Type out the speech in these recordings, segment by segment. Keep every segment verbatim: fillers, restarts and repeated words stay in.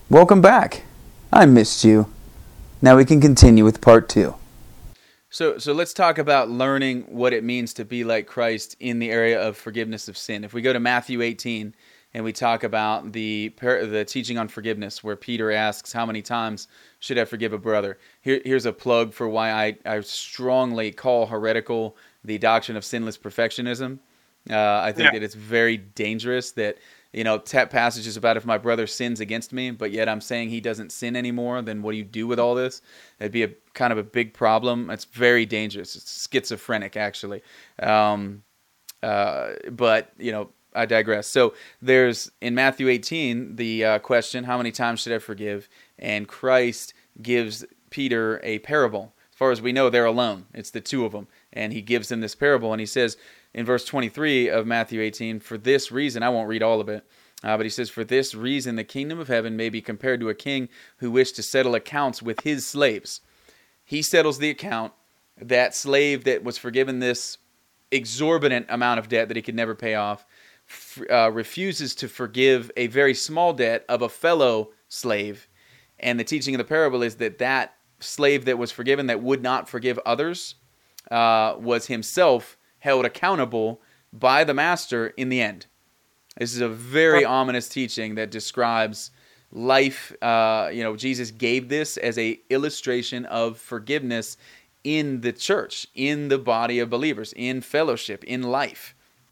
Welcome back. I missed you. Now we can continue with part two. So, so let's talk about learning what it means to be like Christ in the area of forgiveness of sin. If we go to Matthew eighteen and we talk about the the teaching on forgiveness, where Peter asks, "How many times should I forgive a brother?" Here, here's a plug for why I, I strongly call heretical the doctrine of sinless perfectionism. Uh, I think yeah. that it's very dangerous that, you know, tap passages about if my brother sins against me, but yet I'm saying he doesn't sin anymore, then what do you do with all this? It'd be a kind of a big problem. It's very dangerous. It's schizophrenic, actually. Um, uh, but, you know, I digress. So there's, in Matthew eighteen, the uh, question, how many times should I forgive? And Christ gives Peter a parable. As far as we know, they're alone. It's the two of them. And he gives them this parable, and he says, in verse twenty-three of Matthew eighteen, for this reason, I won't read all of it, uh, but he says, for this reason the kingdom of heaven may be compared to a king who wished to settle accounts with his slaves. He settles the account. That slave that was forgiven this exorbitant amount of debt that he could never pay off uh, refuses to forgive a very small debt of a fellow slave. And the teaching of the parable is that that slave that was forgiven that would not forgive others uh, was himself held accountable by the master in the end. This is a very ominous teaching that describes life. Uh, you know, Jesus gave this as a illustration of forgiveness in the church, in the body of believers, in fellowship, in life.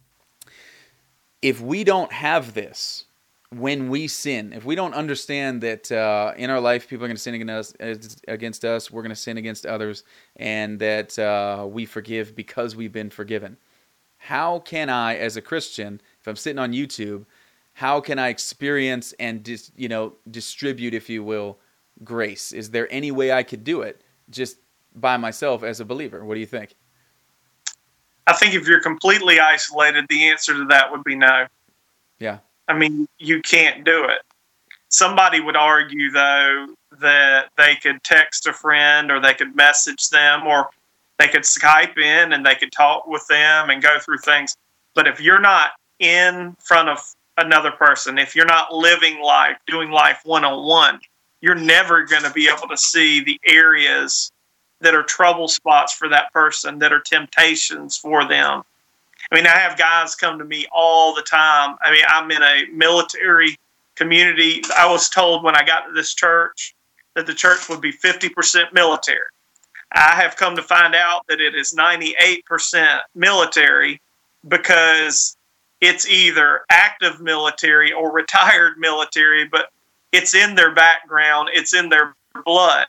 If we don't have this when we sin, if we don't understand that uh, in our life people are going to sin against us, against us, we're going to sin against others, and that uh, we forgive because we've been forgiven. How can I, as a Christian, if I'm sitting on YouTube, how can I experience and dis, you know distribute, if you will, grace? Is there any way I could do it just by myself as a believer? What do you think? I think if you're completely isolated, the answer to that would be no. Yeah. I mean, you can't do it. Somebody would argue, though, that they could text a friend or they could message them or they could Skype in and they could talk with them and go through things. But if you're not in front of another person, if you're not living life, doing life one-on-one, you're never going to be able to see the areas that are trouble spots for that person, that are temptations for them. I mean, I have guys come to me all the time. I mean, I'm in a military community. I was told when I got to this church that the church would be fifty percent military. I have come to find out that it is ninety-eight percent military because it's either active military or retired military, but it's in their background, it's in their blood.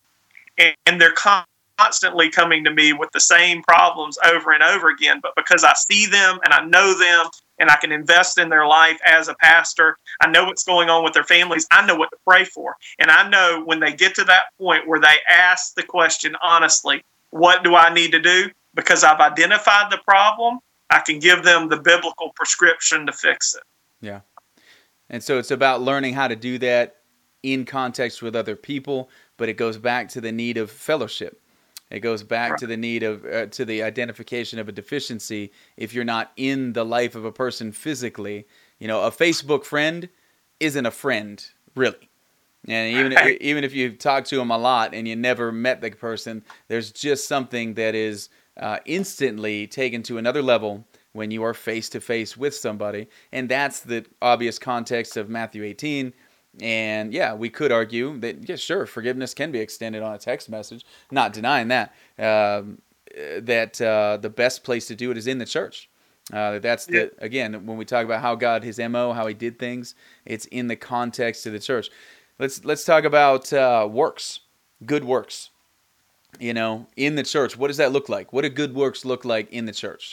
And they're constantly coming to me with the same problems over and over again. But because I see them and I know them and I can invest in their life as a pastor, I know what's going on with their families. I know what to pray for. And I know when they get to that point where they ask the question honestly, what do I need to do? Because I've identified the problem, I can give them the biblical prescription to fix it. Yeah. And so it's about learning how to do that in context with other people, but it goes back to the need of fellowship. It goes back right. to the need of, uh, to the identification of a deficiency. If you're not in the life of a person physically, you know, a Facebook friend isn't a friend, really. And even if, even if you've talked to them a lot and you never met the person, there's just something that is uh, instantly taken to another level when you are face-to-face with somebody. And that's the obvious context of Matthew eighteen. And yeah, we could argue that, yeah, sure, forgiveness can be extended on a text message. Not denying that. Um, that uh, the best place to do it is in the church. Uh, that's the yeah. again, when we talk about how God, His M O, how He did things, it's in the context of the church. Let's let's talk about uh, works, good works. You know, in the church, what does that look like? What do good works look like in the church?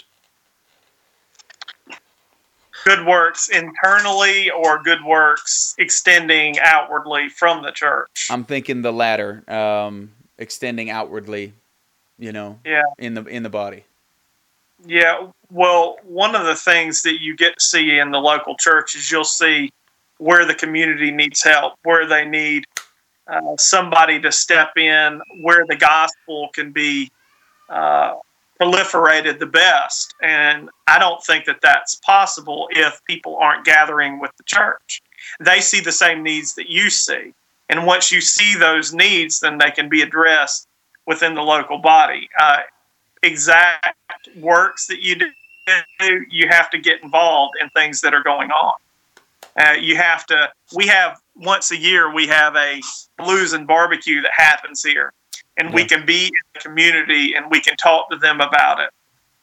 Good works internally or good works extending outwardly from the church? I'm thinking the latter, um, extending outwardly, you know, yeah. in the in the body. Yeah, well, one of the things that you get to see in the local church is you'll see where the community needs help, where they need uh, somebody to step in, where the gospel can be uh proliferated the best. And I don't think that that's possible if people aren't gathering with the church. They see the same needs that you see. And once you see those needs, then they can be addressed within the local body. Uh, exact works that you do, you have to get involved in things that are going on. Uh, you have to, we have, once a year, we have a blues and barbecue that happens here. And yeah. we can be in the community and we can talk to them about it.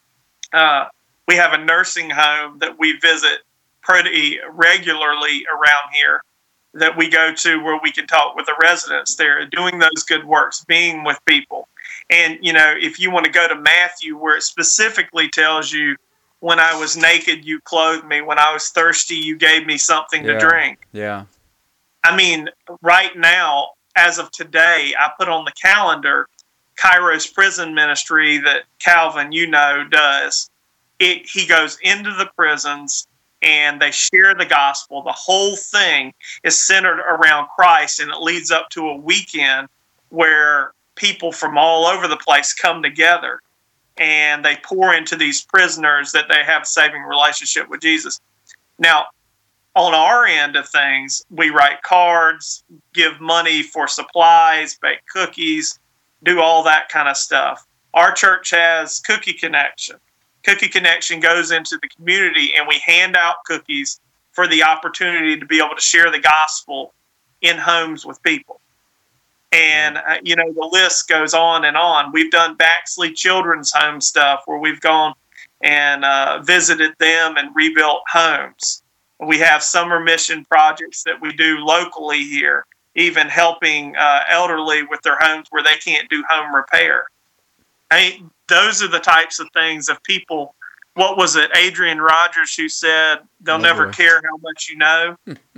Uh, we have a nursing home that we visit pretty regularly around here that we go to where we can talk with the residents there, doing those good works, being with people. And, you know, if you want to go to Matthew, where it specifically tells you, when I was naked, you clothed me. When I was thirsty, you gave me something yeah. to drink. Yeah. I mean, right now, as of today, I put on the calendar Kairos Prison Ministry that Calvin, you know, does. It, he goes into the prisons and they share the gospel. The whole thing is centered around Christ, and it leads up to a weekend where people from all over the place come together and they pour into these prisoners that they have a saving relationship with Jesus. Now, on our end of things, we write cards, give money for supplies, bake cookies, do all that kind of stuff. Our church has Cookie Connection. Cookie Connection goes into the community and we hand out cookies for the opportunity to be able to share the gospel in homes with people. And, uh, you know, the list goes on and on. We've done Baxley Children's Home stuff where we've gone and uh, visited them and rebuilt homes. We have summer mission projects that we do locally here, even helping uh, elderly with their homes where they can't do home repair. I mean, those are the types of things of people. What was it, Adrian Rogers, who said they'll oh, never boy. care how much you know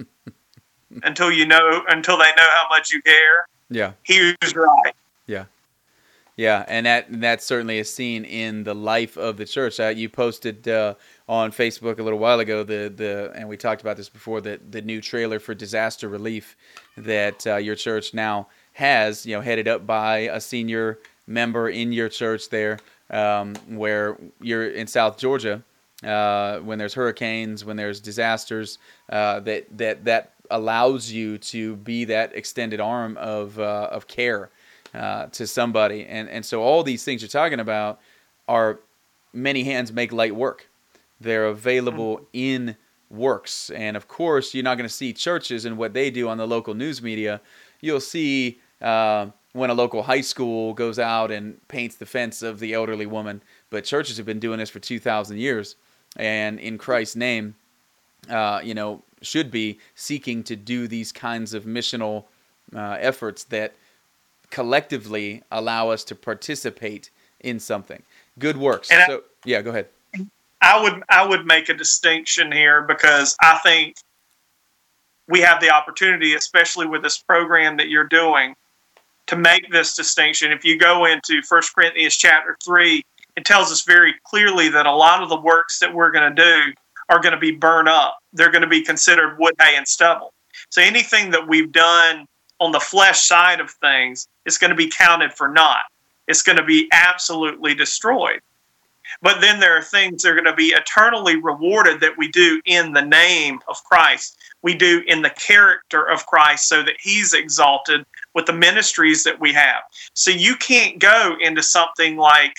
until you know until they know how much you care. Yeah, he was right. Yeah, yeah, and that and that certainly is seen in the life of the church. Uh, you posted uh, on Facebook a little while ago the the and we talked about this before, the the new trailer for disaster relief that uh, your church now has, you know, headed up by a senior member in your church there, um, where you're in South Georgia. Uh, when there's hurricanes, when there's disasters, uh, that that that allows you to be that extended arm of uh, of care uh, to somebody, and and so all these things you're talking about are many hands make light work. They're available in works, and of course you're not going to see churches and what they do on the local news media. You'll see uh, when a local high school goes out and paints the fence of the elderly woman, but churches have been doing this for two thousand years. And in Christ's name, uh, you know, should be seeking to do these kinds of missional uh, efforts that collectively allow us to participate in something. Good works. And so, I, yeah, go ahead. I would I would make a distinction here, because I think we have the opportunity, especially with this program that you're doing, to make this distinction. If you go into First Corinthians chapter three, it tells us very clearly that a lot of the works that we're going to do are going to be burned up. They're going to be considered wood, hay, and stubble. So anything that we've done on the flesh side of things is going to be counted for naught. It's going to be absolutely destroyed. But then there are things that are going to be eternally rewarded that we do in the name of Christ. We do in the character of Christ, so that he's exalted with the ministries that we have. So you can't go into something like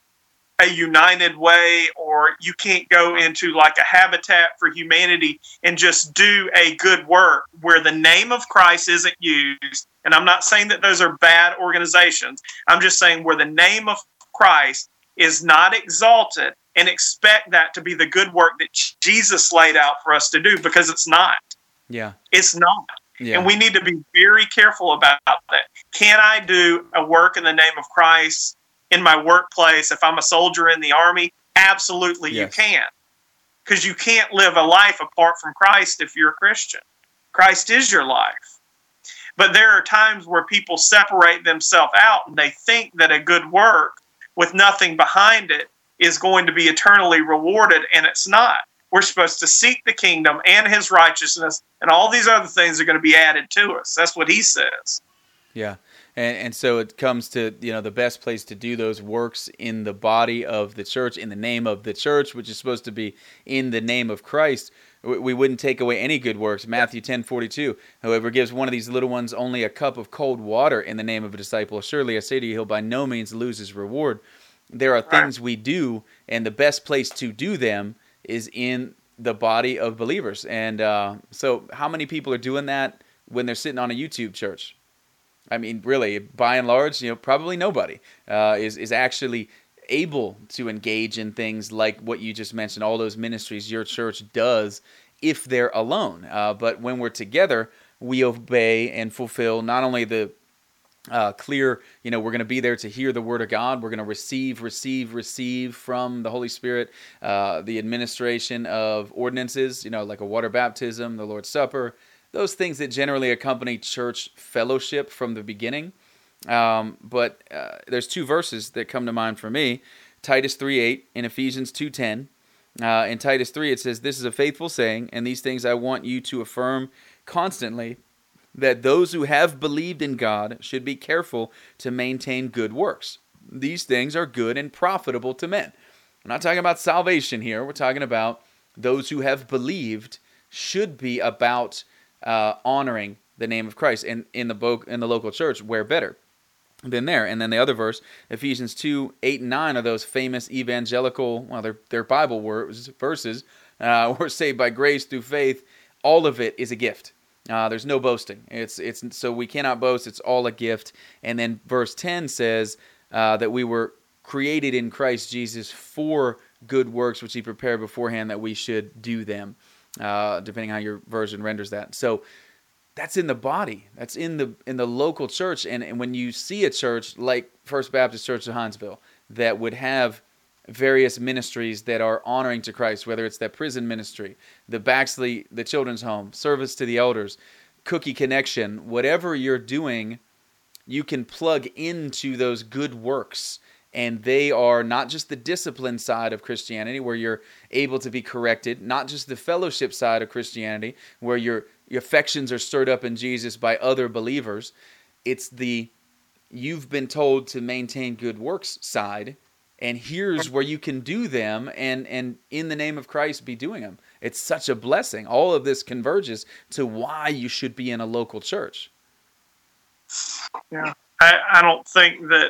a United Way, or you can't go into like a Habitat for Humanity and just do a good work where the name of Christ isn't used. And I'm not saying that those are bad organizations. I'm just saying where the name of Christ is not exalted, and expect that to be the good work that Jesus laid out for us to do, because it's not. Yeah. It's not. Yeah. And we need to be very careful about that. Can I do a work in the name of Christ in my workplace if I'm a soldier in the Army? Absolutely, yes. You can. Because you can't live a life apart from Christ if you're a Christian. Christ is your life. But there are times where people separate themselves out and they think that a good work with nothing behind it is going to be eternally rewarded, and it's not. We're supposed to seek the kingdom and his righteousness, and all these other things are going to be added to us. That's what he says. Yeah. And, and so it comes to, you know, the best place to do those works in the body of the church, in the name of the church, which is supposed to be in the name of Christ. we wouldn't take away any good works. Matthew ten forty-two, whoever gives one of these little ones only a cup of cold water in the name of a disciple, surely I say to you, he'll by no means lose his reward. There are things we do, and the best place to do them is in the body of believers. And uh, so how many people are doing that when they're sitting on a YouTube church? I mean, really, by and large, you know, probably nobody uh, is, is actually able to engage in things like what you just mentioned, all those ministries your church does if they're alone. Uh, but when we're together, we obey and fulfill not only the uh, clear, you know, we're going to be there to hear the word of God. We're going to receive, receive, receive from the Holy Spirit, uh, the administration of ordinances, you know, like a water baptism, the Lord's Supper, those things that generally accompany church fellowship from the beginning. Um, but uh, there's two verses that come to mind for me. Titus three eight and Ephesians two ten. Uh, in Titus three, it says, "This is a faithful saying, and these things I want you to affirm constantly, that those who have believed in God should be careful to maintain good works. These things are good and profitable to men." We're not talking about salvation here. We're talking about those who have believed should be about uh, honoring the name of Christ. And in the, bo- in the local church, where better than there? And then the other verse, Ephesians two eight and nine, are those famous evangelical, well, they're, they're Bible words, verses. Uh, we're saved by grace through faith. All of it is a gift. Uh, there's no boasting. It's it's so we cannot boast. It's all a gift. And then verse ten says uh, that we were created in Christ Jesus for good works, which he prepared beforehand that we should do them, uh, depending how your version renders that. So that's in the body. That's in the in the local church. And, and when you see a church like First Baptist Church of Hinesville that would have various ministries that are honoring to Christ, whether it's that prison ministry, the Baxley, the children's home, service to the elders, Cookie Connection, whatever you're doing, you can plug into those good works. And they are not just the discipline side of Christianity, where you're able to be corrected, not just the fellowship side of Christianity, where your, your affections are stirred up in Jesus by other believers. It's the you've been told to maintain good works side, and here's where you can do them and, and in the name of Christ be doing them. It's such a blessing. All of this converges to why you should be in a local church. Yeah, I, I don't think that,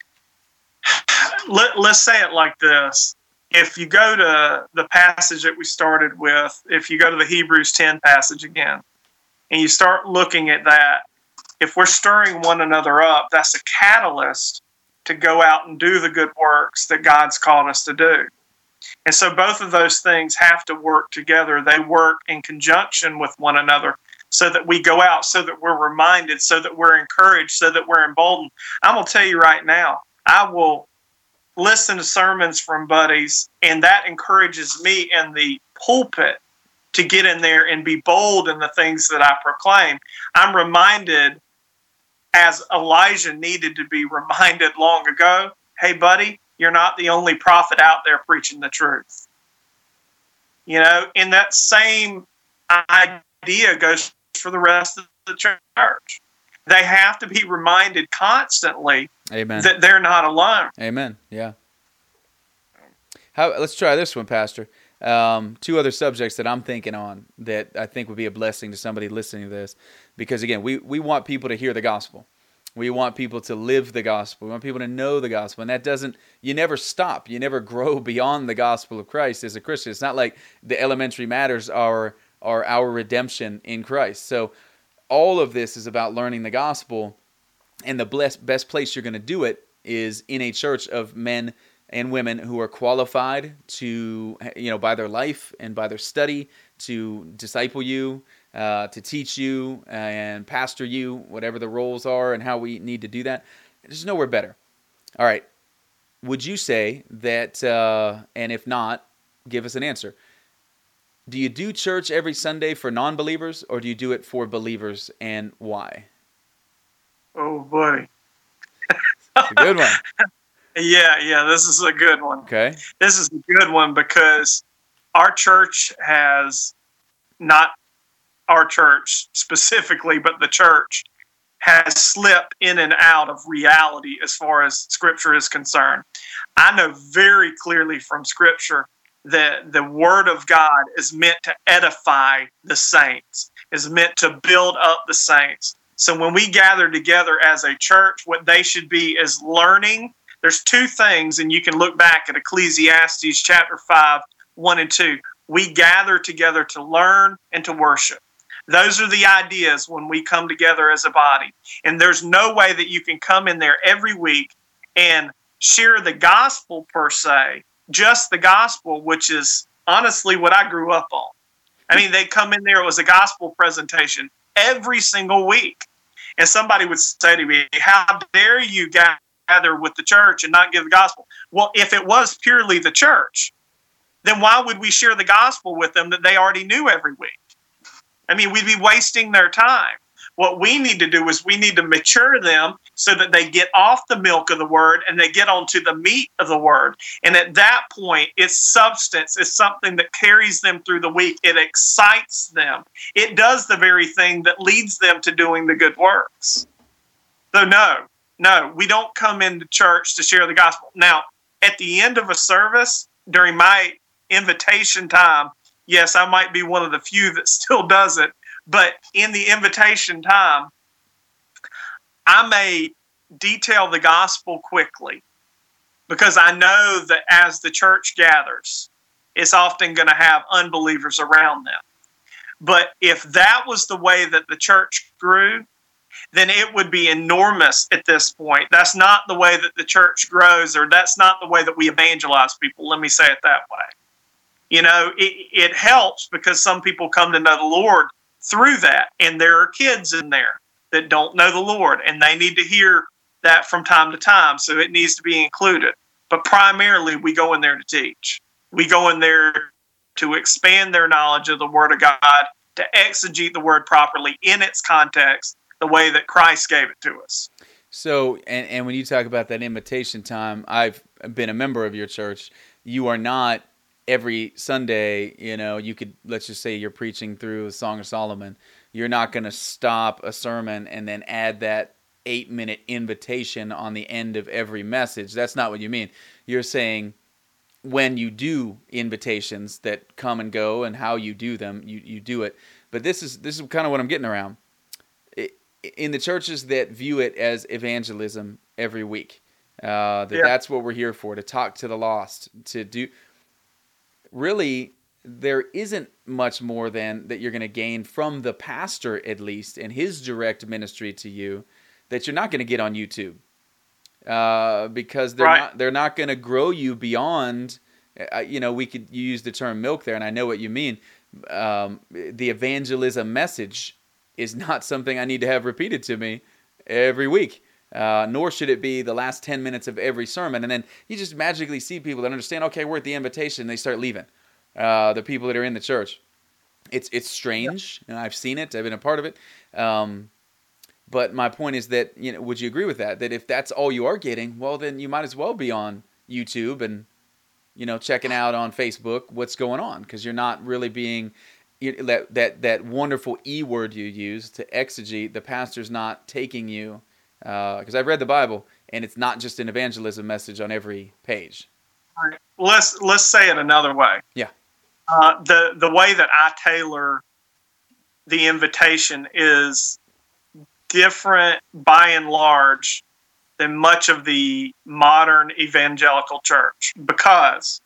let, let's say it like this. If you go to the passage that we started with, if you go to the Hebrews ten passage again, and you start looking at that, if we're stirring one another up, that's a catalyst to go out and do the good works that God's called us to do. And so both of those things have to work together. They work in conjunction with one another so that we go out, so that we're reminded, so that we're encouraged, so that we're emboldened. I'm going to tell you right now, I will listen to sermons from buddies, and that encourages me in the pulpit to get in there and be bold in the things that I proclaim. I'm reminded, as Elijah needed to be reminded long ago, hey, buddy, you're not the only prophet out there preaching the truth. You know, and that same idea goes for the rest of the church. They have to be reminded constantly Amen. That they're not alone. Amen. Yeah. How, let's try this one, Pastor. Um, two other subjects that I'm thinking on that I think would be a blessing to somebody listening to this. Because, again, we, we want people to hear the gospel. We want people to live the gospel. We want people to know the gospel. And that doesn't, you never stop. You never grow beyond the gospel of Christ as a Christian. It's not like the elementary matters are, are our redemption in Christ. So all of this is about learning the gospel. And the best, best place you're going to do it is in a church of men and women who are qualified to, you know, by their life and by their study to disciple you, uh, to teach you and pastor you, whatever the roles are and how we need to do that. There's nowhere better. All right. Would you say that, uh, and if not, give us an answer. Do you do church every Sunday for non-believers, or do you do it for believers, and why? Oh, boy. It's a good one. Yeah, yeah, this is a good one. Okay. This is a good one because our church has, not our church specifically, but the church has slipped in and out of reality as far as Scripture is concerned. I know very clearly from Scripture that the Word of God is meant to edify the saints, is meant to build up the saints. So when we gather together as a church, what they should be is learning. There's two things, and you can look back at Ecclesiastes chapter five, one and two. We gather together to learn and to worship. Those are the ideas when we come together as a body. And there's no way that you can come in there every week and share the gospel per se, just the gospel, which is honestly what I grew up on. I mean, they'd come in there, it was a gospel presentation every single week. And somebody would say to me, how dare you gather with the church and not give the gospel? Well, if it was purely the church, then why would we share the gospel with them that they already knew every week? I mean, we'd be wasting their time. What we need to do is we need to mature them so that they get off the milk of the word and they get onto the meat of the word. And at that point, its substance is something that carries them through the week. It excites them. It does the very thing that leads them to doing the good works. So no, no, we don't come into church to share the gospel. Now, at the end of a service, during my invitation time, yes, I might be one of the few that still does it. But in the invitation time, I may detail the gospel quickly because I know that as the church gathers, it's often going to have unbelievers around them. But if that was the way that the church grew, then it would be enormous at this point. That's not the way that the church grows, or that's not the way that we evangelize people. Let me say it that way. You know, it, it helps because some people come to know the Lord through that. And there are kids in there that don't know the Lord, and they need to hear that from time to time. So it needs to be included. But primarily, we go in there to teach. We go in there to expand their knowledge of the Word of God, to exegete the Word properly in its context, the way that Christ gave it to us. So, and, and when you talk about that invitation time, I've been a member of your church. You are not every Sunday, you know, you could, let's just say you're preaching through the Song of Solomon. You're not going to stop a sermon and then add that eight-minute invitation on the end of every message. That's not what you mean. You're saying when you do invitations that come and go and how you do them, you, you do it. But this is this is kind of what I'm getting around. It, in the churches that view it as evangelism every week, uh, that yeah. that's what we're here for, to talk to the lost, to do... Really, there isn't much more than that you're going to gain from the pastor, at least, and his direct ministry to you, that you're not going to get on YouTube, uh, because they're right. not they're not going to grow you beyond. Uh, you know, we could you use the term milk there, and I know what you mean. Um, the evangelism message is not something I need to have repeated to me every week. Uh, nor should it be the last ten minutes of every sermon. And then you just magically see people that understand, okay, we're at the invitation, and they start leaving. Uh, the people that are in the church. It's it's strange, and I've seen it. I've been a part of it. Um, but my point is that, you know, would you agree with that? That if that's all you are getting, well, then you might as well be on YouTube and, you know, checking out on Facebook what's going on, because you're not really being... You, that, that, that wonderful E word you use to exegete, the pastor's not taking you... Because uh, I've read the Bible, and it's not just an evangelism message on every page. All right. Let's let's say it another way. Yeah. Uh, the the way that I tailor the invitation is different, by and large, than much of the modern evangelical church, because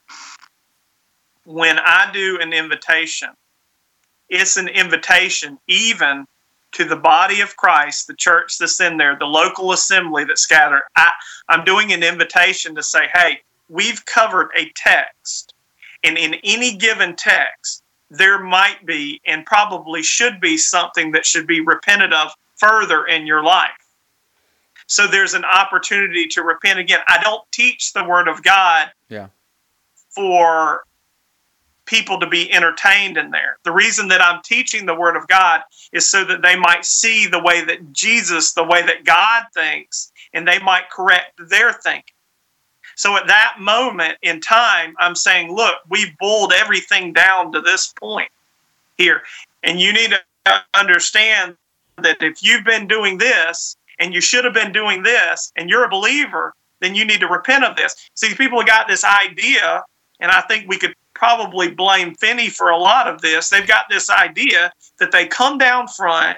when I do an invitation, it's an invitation even to the body of Christ, the church that's in there, the local assembly that's scattered. I, I'm doing an invitation to say, hey, we've covered a text. And in any given text, there might be and probably should be something that should be repented of further in your life. So there's an opportunity to repent again. I don't teach the Word of God yeah. for people to be entertained in there. The reason that I'm teaching the Word of God is so that they might see the way that Jesus, the way that God thinks, and they might correct their thinking. So at that moment in time, I'm saying, look, we've boiled everything down to this point here. And you need to understand that if you've been doing this, and you should have been doing this, and you're a believer, then you need to repent of this. See, people have got this idea, and I think we could probably blame Finney for a lot of this. They've got this idea that they come down front,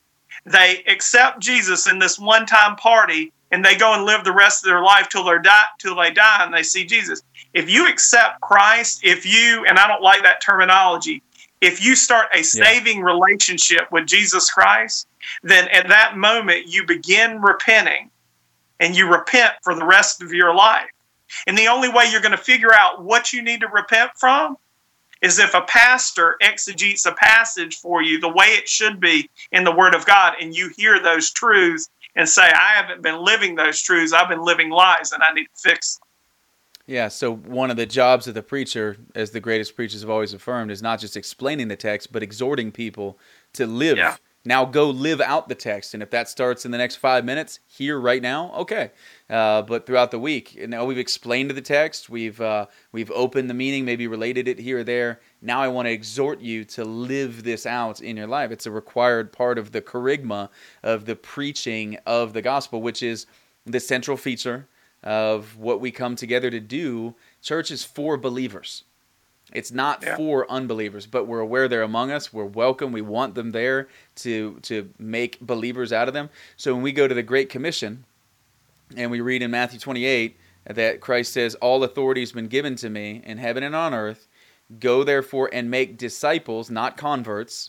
they accept Jesus in this one-time party, and they go and live the rest of their life till they die, till they die, and they see Jesus. If you accept Christ, if you, and I don't like that terminology, if you start a saving yeah. relationship with Jesus Christ, then at that moment you begin repenting, and you repent for the rest of your life. And the only way you're going to figure out what you need to repent from is if a pastor exegetes a passage for you the way it should be in the Word of God, and you hear those truths and say, I haven't been living those truths, I've been living lies, and I need to fix them. Yeah, so one of the jobs of the preacher, as the greatest preachers have always affirmed, is not just explaining the text, but exhorting people to live. Yeah. Now go live out the text, and if that starts in the next five minutes, here right now, okay. Uh, but throughout the week, and now we've explained the text, we've uh, we've opened the meaning, maybe related it here or there. Now I want to exhort you to live this out in your life. It's a required part of the charisma of the preaching of the gospel, which is the central feature of what we come together to do. Church is for believers. It's not yeah. for unbelievers, but we're aware they're among us. We're welcome. We want them there to to make believers out of them. So when we go to the Great Commission, and we read in Matthew twenty-eight that Christ says, all authority has been given to me in heaven and on earth. Go therefore and make disciples, not converts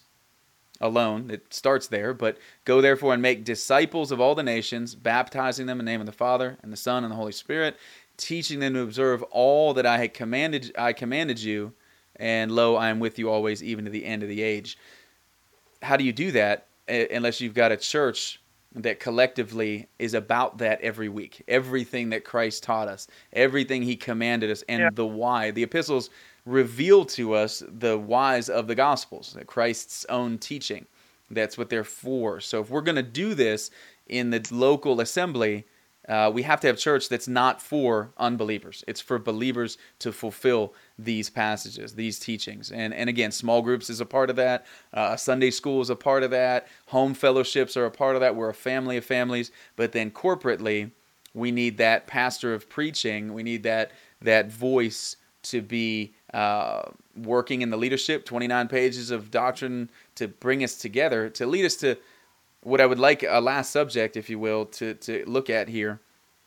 alone. It starts there, but go therefore and make disciples of all the nations, baptizing them in the name of the Father and the Son and the Holy Spirit, teaching them to observe all that I had commanded I commanded you, and lo, I am with you always, even to the end of the age. How do you do that unless you've got a church that collectively is about that every week? Everything that Christ taught us, everything he commanded us, and yeah. the why. The epistles reveal to us the whys of the Gospels, Christ's own teaching. That's what they're for. So if we're going to do this in the local assembly, Uh, we have to have church that's not for unbelievers. It's for believers to fulfill these passages, these teachings. And and again, small groups is a part of that. Uh, Sunday school is a part of that. Home fellowships are a part of that. We're a family of families. But then corporately, we need that pastor of preaching. We need that that voice to be uh, working in the leadership, twenty-nine pages of doctrine to bring us together, to lead us to what I would like, a last subject, if you will, to, to look at here,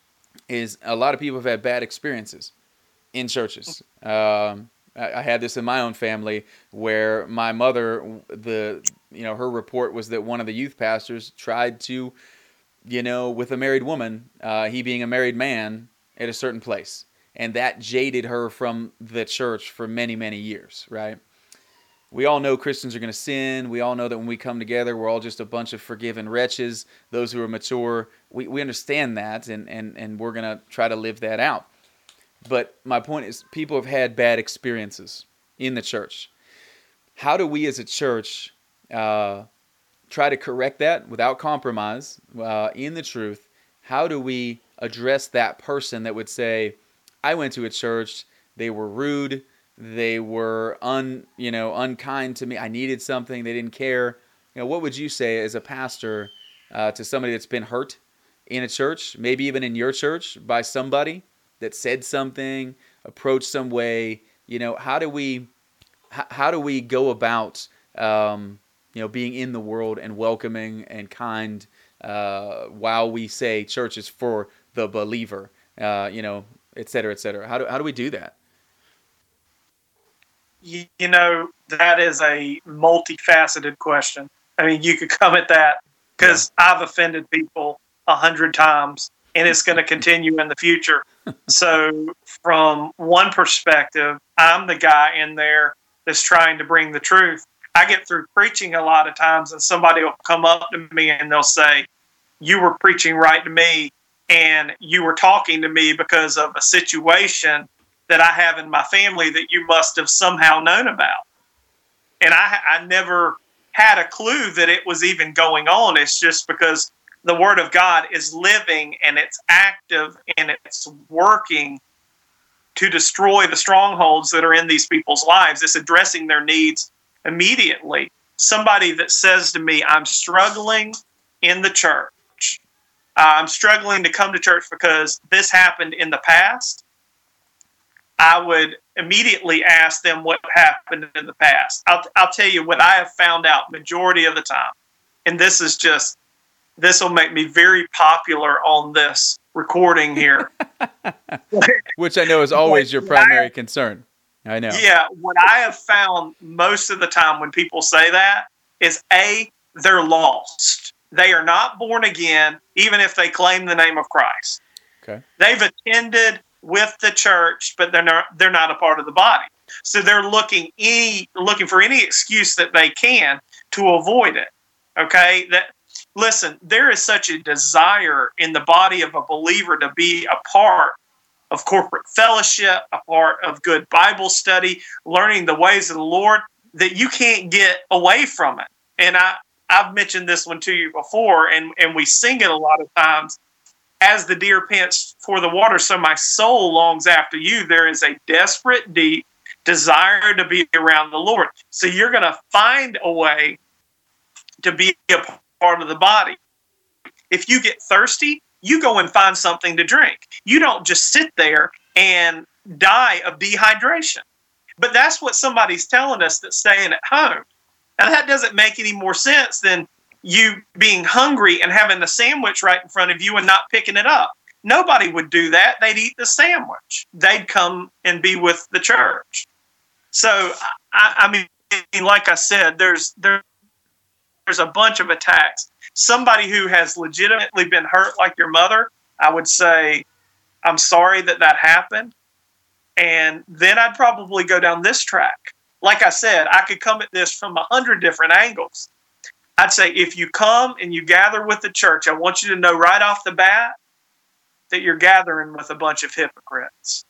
is a lot of people have had bad experiences in churches. Um, I, I had this in my own family where my mother, the you know, her report was that one of the youth pastors tried to, you know, with a married woman, uh, he being a married man, at a certain place. And that jaded her from the church for many, many years, right? We all know Christians are going to sin. We all know that when we come together, we're all just a bunch of forgiven wretches, those who are mature. We we understand that, and, and, and we're going to try to live that out. But my point is, people have had bad experiences in the church. How do we as a church uh, try to correct that without compromise uh, in the truth? How do we address that person that would say, I went to a church, they were rude, they were un, you know, unkind to me. I needed something. They didn't care. You know, what would you say as a pastor uh, to somebody that's been hurt in a church, maybe even in your church, by somebody that said something, approached some way? You know, how do we, how, how do we go about, um, you know, being in the world and welcoming and kind uh, while we say church is for the believer, uh, you know, et cetera, et cetera? How do how do we do that? You know, that is a multifaceted question. I mean, you could come at that because yeah. I've offended people a hundred times, and it's going to continue in the future. So from one perspective, I'm the guy in there that's trying to bring the truth. I get through preaching a lot of times, and somebody will come up to me and they'll say, you were preaching right to me, and you were talking to me because of a situation that I have in my family that you must have somehow known about. And I, I never had a clue that it was even going on. It's just because the Word of God is living and it's active and it's working to destroy the strongholds that are in these people's lives. It's addressing their needs immediately. Somebody that says to me, I'm struggling in the church. Uh, I'm struggling to come to church because this happened in the past. I would immediately ask them what happened in the past. I'll, I'll tell you what I have found out majority of the time, and this is just, this will make me very popular on this recording here. Which I know is always your primary I, concern. I know. Yeah, what I have found most of the time when people say that is, A, they're lost. They are not born again, even if they claim the name of Christ. Okay. They've attended with the church, but they're not they're not a part of the body. So they're looking any looking for any excuse that they can to avoid it. Okay? That listen, there is such a desire in the body of a believer to be a part of corporate fellowship, a part of good Bible study, learning the ways of the Lord, that you can't get away from it. And I, I've mentioned this one to you before, and, and we sing it a lot of times. As the deer pants for the water, so my soul longs after you. There is a desperate, deep desire to be around the Lord. So you're going to find a way to be a part of the body. If you get thirsty, you go and find something to drink. You don't just sit there and die of dehydration. But that's what somebody's telling us that's staying at home. And that doesn't make any more sense than you being hungry and having the sandwich right in front of you and not picking it up. Nobody would do that. They'd eat the sandwich. They'd come and be with the church. So, I, I mean, like I said, there's there, there's a bunch of attacks. Somebody who has legitimately been hurt like your mother, I would say, I'm sorry that that happened. And then I'd probably go down this track. Like I said, I could come at this from a hundred different angles. I'd say if you come and you gather with the church, I want you to know right off the bat that you're gathering with a bunch of hypocrites.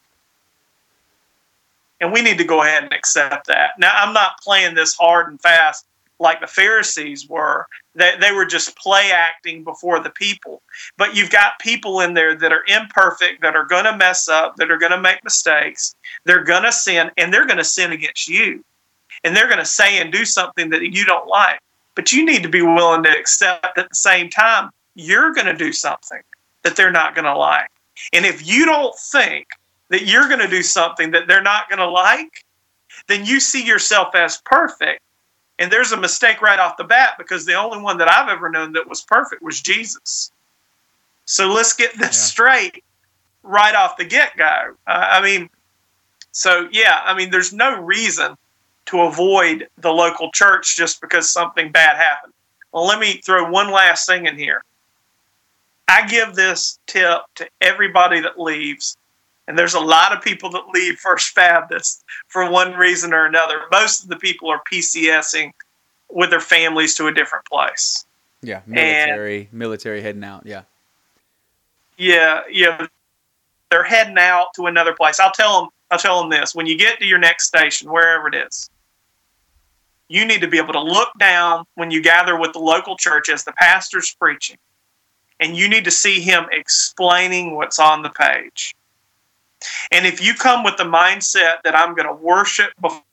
And we need to go ahead and accept that. Now, I'm not playing this hard and fast like the Pharisees were. They, they were just play acting before the people. But you've got people in there that are imperfect, that are going to mess up, that are going to make mistakes. They're going to sin, and they're going to sin against you. And they're going to say and do something that you don't like. But you need to be willing to accept at the same time you're going to do something that they're not going to like. And if you don't think that you're going to do something that they're not going to like, then you see yourself as perfect. And there's a mistake right off the bat, because the only one that I've ever known that was perfect was Jesus. So let's get this yeah. straight right off the get-go. Uh, I mean, so yeah, I mean, there's no reason to avoid the local church just because something bad happened. Well, let me throw one last thing in here. I give this tip to everybody that leaves, and there's a lot of people that leave First Baptist for one reason or another. Most of the people are PCSing with their families to a different place. Yeah, military, and, military heading out, yeah. Yeah, yeah, they're heading out to another place. I'll tell them, I'll tell them this. When you get to your next station, wherever it is, you need to be able to look down when you gather with the local church as the pastor's preaching, and you need to see him explaining what's on the page. And if you come with the mindset that I'm going to worship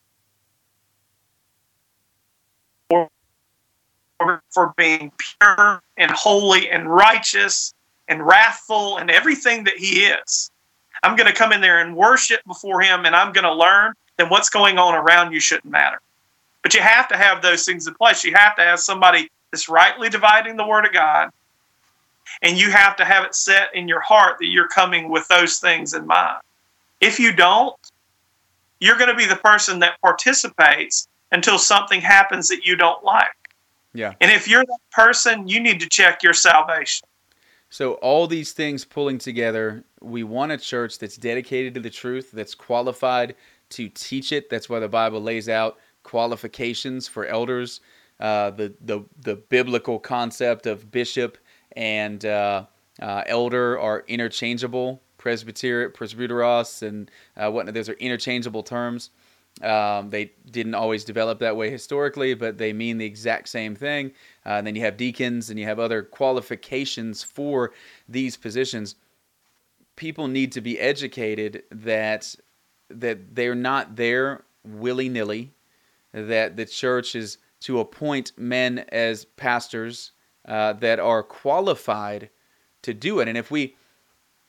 before for being pure and holy and righteous and wrathful and everything that he is, I'm going to come in there and worship before him, and I'm going to learn, then what's going on around you shouldn't matter. But you have to have those things in place. You have to have somebody that's rightly dividing the Word of God, and you have to have it set in your heart that you're coming with those things in mind. If you don't, you're going to be the person that participates until something happens that you don't like. Yeah. And if you're that person, you need to check your salvation. So all these things pulling together, we want a church that's dedicated to the truth, that's qualified to teach it. That's why the Bible lays out qualifications for elders. Uh, the, the the biblical concept of bishop and uh, uh, elder are interchangeable. Presbyter, presbyteros, and uh, whatnot. Those are interchangeable terms. Um, they didn't always develop that way historically, but they mean the exact same thing. Uh, and then you have deacons, and you have other qualifications for these positions. People need to be educated that that they're not there willy-nilly, that the church is to appoint men as pastors uh, that are qualified to do it. And if we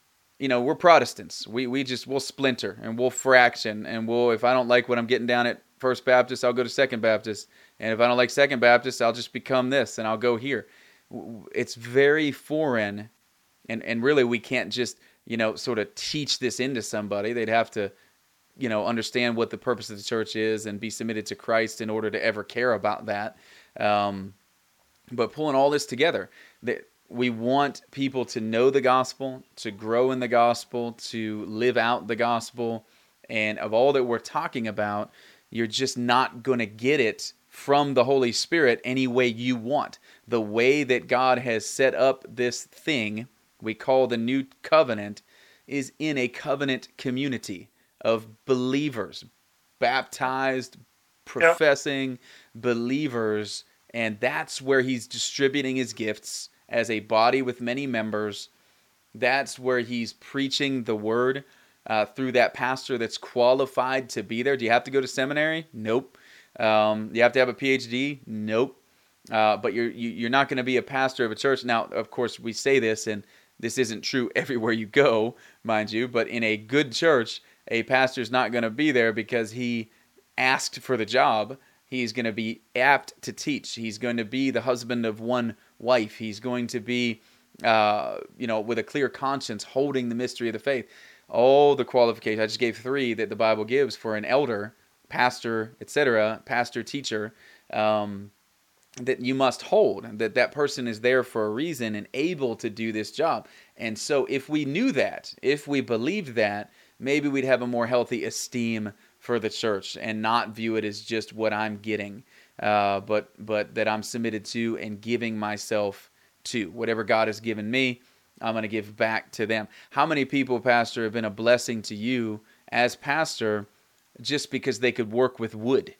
you know, we're Protestants. We we just, we'll splinter and we'll fraction, and we'll, if I don't like what I'm getting down at First Baptist, I'll go to Second Baptist. And if I don't like Second Baptist, I'll just become this and I'll go here. It's very foreign, and, and really we can't just, you know, sort of teach this into somebody. They'd have to, you know, understand what the purpose of the church is and be submitted to Christ in order to ever care about that. Um, but pulling all this together, that we want people to know the gospel, to grow in the gospel, to live out the gospel. And of all that we're talking about, you're just not going to get it from the Holy Spirit any way you want. The way that God has set up this thing we call the new covenant is in a covenant community of believers, baptized, professing yep. believers. And that's where he's distributing his gifts as a body with many members. That's where he's preaching the word uh, through that pastor that's qualified to be there. Do you have to go to seminary? Nope. Um, you have to have a P H D? Nope. Uh, but you're you, you're not going to be a pastor of a church. Now, of course, we say this, and this isn't true everywhere you go, mind you. But in a good church, a pastor's not going to be there because he asked for the job. He's going to be apt to teach. He's going to be the husband of one wife. He's going to be, uh, you know, with a clear conscience, holding the mystery of the faith. All the qualifications. I just gave three that the Bible gives for an elder, pastor, et cetera, pastor, teacher, um, that you must hold. That that person is there for a reason and able to do this job. And so if we knew that, if we believed that, maybe we'd have a more healthy esteem for the church and not view it as just what I'm getting, uh, but but that I'm submitted to and giving myself to. Whatever God has given me, I'm going to give back to them. How many people, Pastor, have been a blessing to you as pastor just because they could work with wood,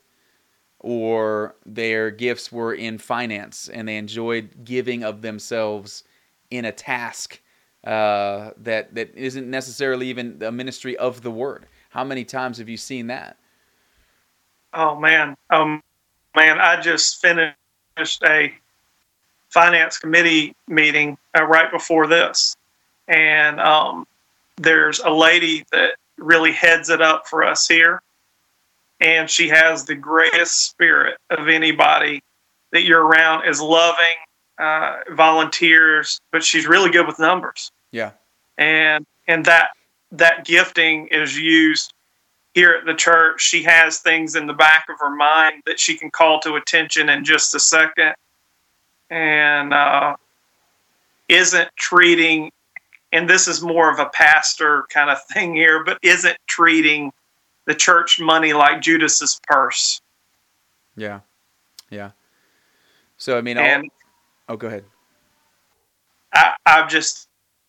or their gifts were in finance and they enjoyed giving of themselves in a task uh, that that isn't necessarily even a ministry of the word? How many times have you seen that? Oh, man. Um, man, I just finished a finance committee meeting uh, right before this. And um, there's a lady that really heads it up for us here. And she has the greatest spirit of anybody that you're around, is loving, uh, volunteers, but she's really good with numbers. Yeah. And and that that gifting is used here at the church. She has things in the back of her mind that she can call to attention in just a second, and uh, isn't treating, and this is more of a pastor kind of thing here, but isn't treating the church money like Judas's purse. Yeah. Yeah. So, I mean, and I'll, oh, go ahead. I, I've just,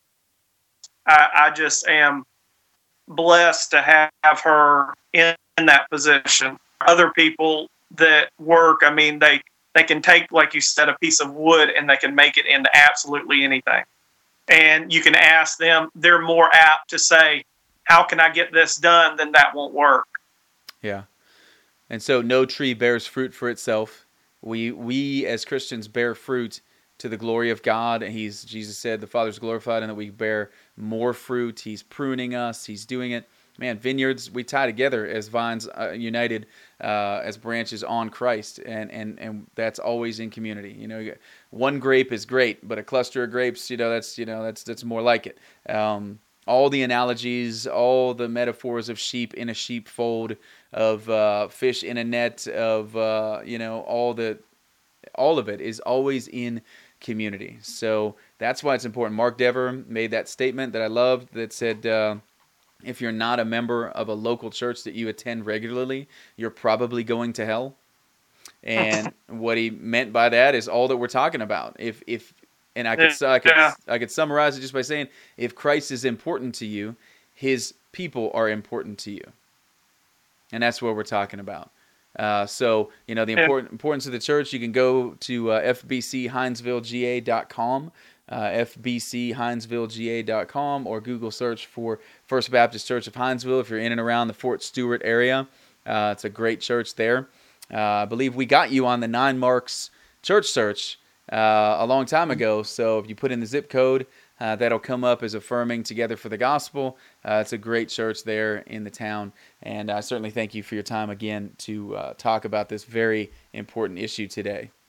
I, I just am blessed to have her in, in that position. Other people that work, I mean, they, they can take, like you said, a piece of wood and they can make it into absolutely anything. And you can ask them, they're more apt to say, how can I get this done? Then that won't work. Yeah. And so no tree bears fruit for itself. We, we as Christians bear fruit to the glory of God. And he's, Jesus said, the Father's glorified and that we bear more fruit. He's pruning us. He's doing it. Man, vineyards, we tie together as vines uh, united uh, as branches on Christ. And, and, and that's always in community. You know, one grape is great, but a cluster of grapes, you know, that's, you know, that's, that's more like it. Um, all the analogies, all the metaphors of sheep in a sheepfold, of uh, fish in a net, of, uh, you know, all the, all of it is always in community. So that's why it's important. Mark Dever made that statement that I loved that said, uh, if you're not a member of a local church that you attend regularly, you're probably going to hell. And what he meant by that is all that we're talking about. If, if, and I could, I could, yeah. I could summarize it just by saying, if Christ is important to you, his people are important to you. And that's what we're talking about. Uh, so, you know, the important, importance of the church, you can go to uh, f b c hinesville g a dot com, uh, f b c hinesville g a dot com, or Google search for First Baptist Church of Hinesville if you're in and around the Fort Stewart area. Uh, it's a great church there. Uh, I believe we got you on the Nine Marks Church Search uh, a long time ago. So if you put in the zip code, uh, that'll come up as Affirming Together for the Gospel. Uh, it's a great church there in the town. And I certainly thank you for your time again to uh, talk about this very important issue today.